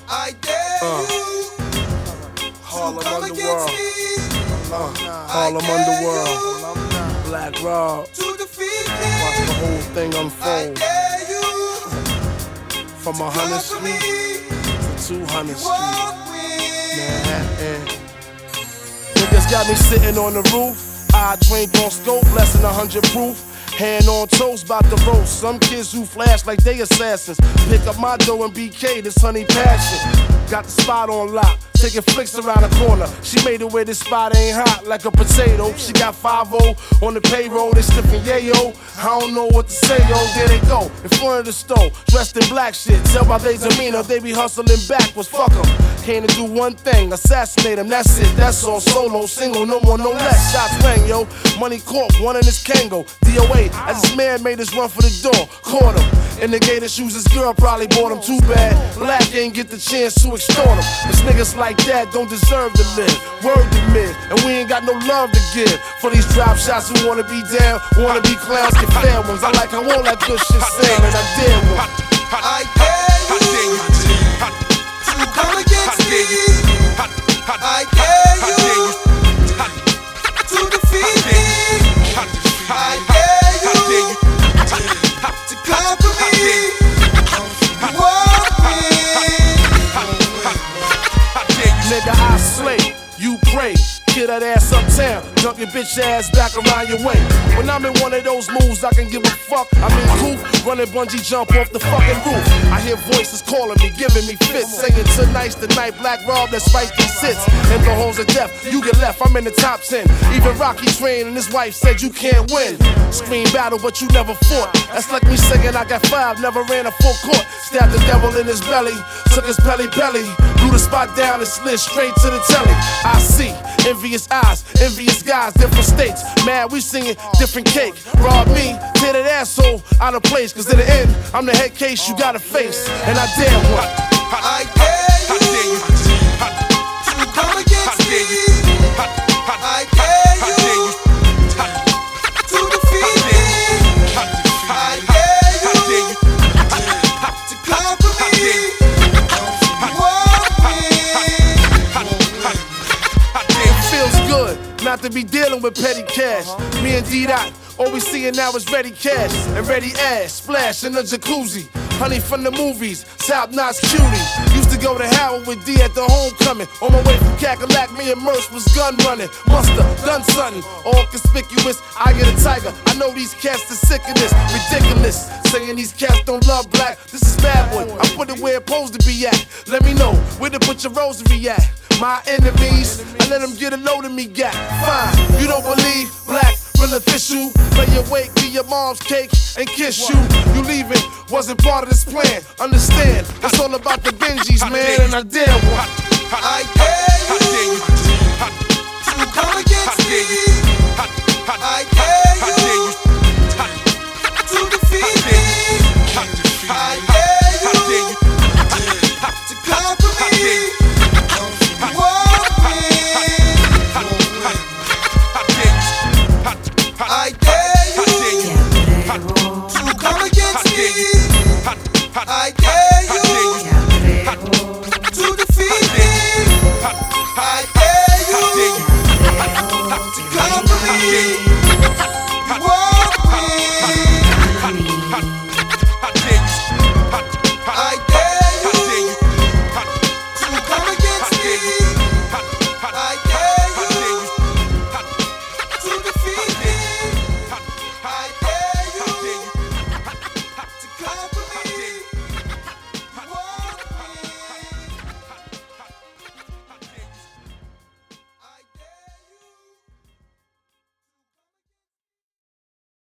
I dare you Harlem to come Underworld. against me. Harlem Underworld. Black Rob. To defeat me. Watch the whole thing I unfold. dare you From to 100th conquer Street me. to 200th Street. Walk with Manhattan. Niggas got me sitting on the roof. I trained on scope, less than 100 proof. Hand on toes, bout to roast. Some kids who flash like they assassins. Pick up my dough and BK, this honey passion. Got the spot on lock, taking flicks around the corner. She made it where this spot ain't hot like a potato. She got 5-0 on the payroll, they sniffing yayo. I don't know what to say, yo. There they go, in front of the store, dressed in black shit. Tell by they demeanor, they be hustling backwards. Fuck them. Came to do one thing, assassinate them. That's it, that's all. Solo, single, no more, no less. Shots rang, yo. Money caught, one in his Kango. DOA, as this man made us run for the door. Caught him. In the gator shoes, this girl probably bought him. Too bad, Black ain't get the chance to extort him. Cause niggas like that don't deserve to live. Word to mid, and we ain't got no love to give. For these drop shots who wanna be down, wanna be clowns, get fair ones. I want that good shit saying, and I dare one. I dare you to come against me. I dare you to defeat me. I dare you to conquer me. Walk with. Nigga, I slay, you pray. Kill that ass uptown, dump your bitch ass back around your way. When I'm in one of those moves, I can give a fuck. I'm in coupe, running bungee jump off the fucking roof. I hear voices calling me, giving me fits, saying tonight's the night, Black Rob, let's fight these sits. In the holes of death, you get left, I'm in the top 10. Even Rocky trained and his wife said you can't win. Scream battle, but you never fought. That's like me saying I got 5, never ran a full court. Stabbed the devil in his belly, took his belly, blew the spot down and slid straight to the telly. I see envious eyes, envious guys, different states. Mad, we singing different cake. Rob me, tear that asshole out of place. Cause in the end, I'm the head case you gotta face. And I dare one. I dare you to come against me. I dare you to defeat me. I dare you to conquer me. Good, not to be dealing with petty cash. Me and D-Dot, all we seeing now is ready cash and ready ass. Splash in the jacuzzi. Honey from the movies, top-notch cutie. Used to go to Howard with D at the homecoming. On my way from Cackalack, me and Merce was gun running. Musta, done something, all conspicuous. I get a tiger, I know these cats are sick of this. Ridiculous, saying these cats don't love black. This is bad boy, I put it where it's supposed to be at. Let me know, where to put your rosary at. My enemies, I let them get a load of me, got fine. You don't believe Black, real official. Play your weight, be your mom's cake, and kiss you. You leaving wasn't part of this plan. Understand, it's all about the Benjis, man, and I dare one. I dare